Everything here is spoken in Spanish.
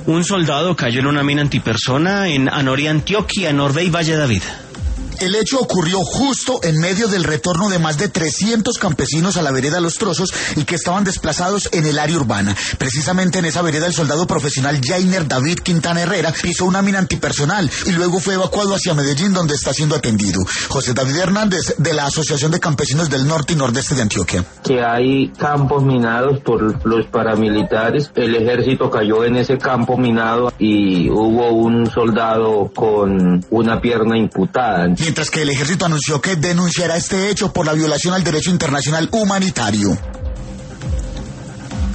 Un soldado cayó en una mina antipersona en Anorí, Antioquia, Nordey, Valle David. El hecho ocurrió justo en medio del retorno de más de 300 campesinos a la vereda Los Trozos y que estaban desplazados en el área urbana. Precisamente en esa vereda el soldado profesional Jainer David Quintana Herrera pisó una mina antipersonal y luego fue evacuado hacia Medellín, donde está siendo atendido. José David Hernández, de la Asociación de Campesinos del Norte y Nordeste de Antioquia. Que hay campos minados por los paramilitares. El ejército cayó en ese campo minado y hubo un soldado con una pierna imputada. Mientras que el ejército anunció que denunciará este hecho por la violación al derecho internacional humanitario.